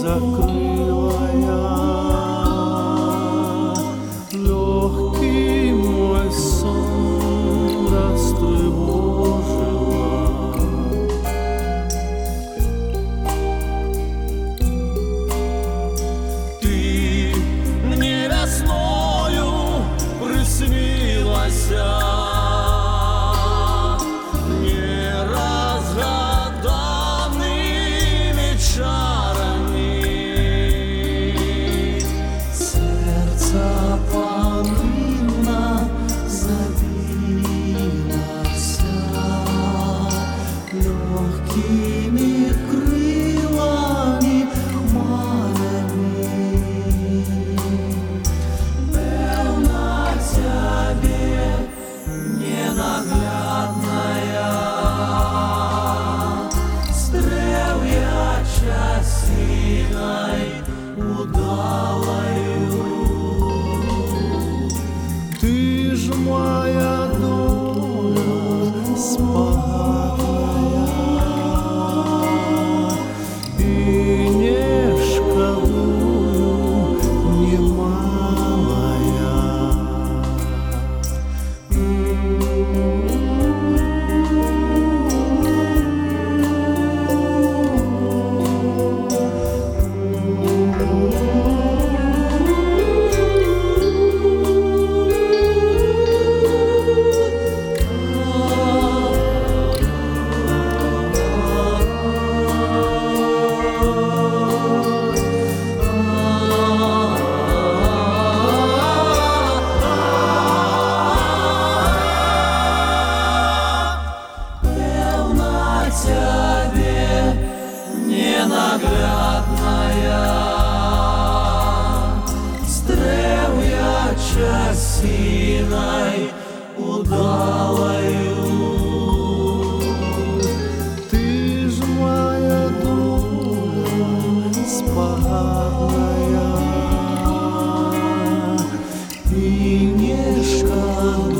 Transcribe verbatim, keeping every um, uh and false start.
закрыла я. Легкий мой сон растревожила. Ты мне весною приснилася, неразгаданными чарами. Сердце порывно забилося, легкими крылами хмарами. Певна тебе ненаглядная, стрел я часиной удалою. Ты ж моя доля спокойная, и не шкодую немалая. Тебе ненаглядная, стрел я часиной удалою. Ты ж моя доля спокойная, и не шкодую